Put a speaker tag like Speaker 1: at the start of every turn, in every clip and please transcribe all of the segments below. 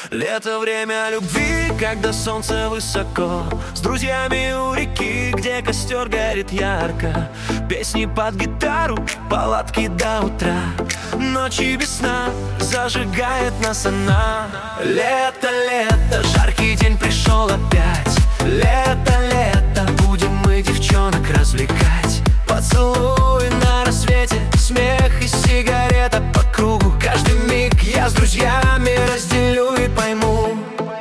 Speaker 1: Лето — время любви, когда солнце высоко, с друзьями у реки, где костер горит ярко. Песни под гитару, палатки до утра, ночи без сна зажигает нас она. Лето, лето, жаркий день пришел опять. Лето, лето, будем мы девчонок развлекать. Поцелуй на рассвете, смех и сигарета по кругу. Каждый миг я с друзьями разделю и пойму.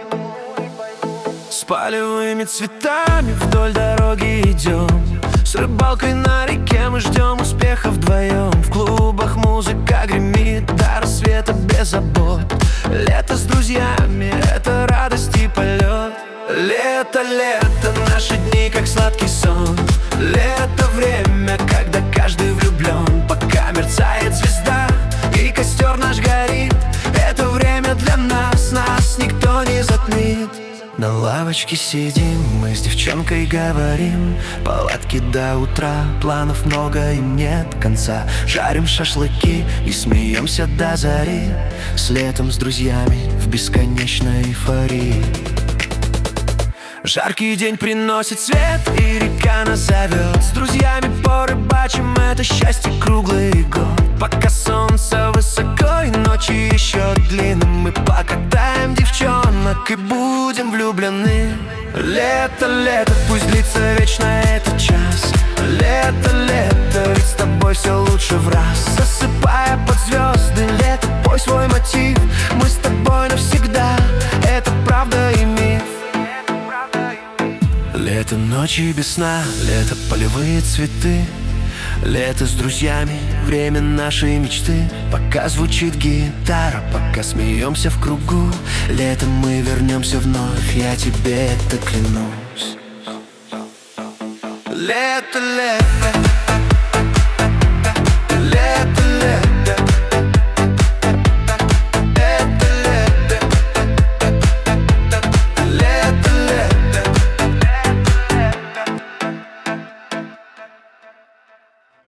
Speaker 1: С полевыми цветами вдоль дороги идем, с рыбалкой на реке мы ждем успеха вдвоем. В клубах музыка гремит до рассвета без забот. Лето с друзьями — это радость и полет. Лето, лето, наши дни как сладкий сон. Лето — время, когда каждый влюблен, пока мерцает звезда и костер наш горит. Это время для нас, нас никто не затмит. На лавочке сидим, мы с девчонкой говорим, палатки до утра, планов много и нет конца. Жарим шашлыки и смеемся до зари, с летом с друзьями в бесконечной эйфории. Жаркий день приносит свет, и река нас зовет. С друзьями порыбачим, это счастье круглый год. Пока солнце высоко и ночи еще длинны, мы покатаем девчонок и будем влюблены. Лето, лето, пусть длится вечно этот час. Лето, лето, ведь с тобой все лучше в раз. Засыпая под звезды, лето, пой свой мотив. Мы с тобой навсегда, это правда и миф. Лето, ночи без сна, лето, полевые цветы. Лето с друзьями, время нашей мечты. Пока звучит гитара, пока смеемся в кругу. Летом мы вернемся вновь, я тебе это клянусь. Лето, лето, лето.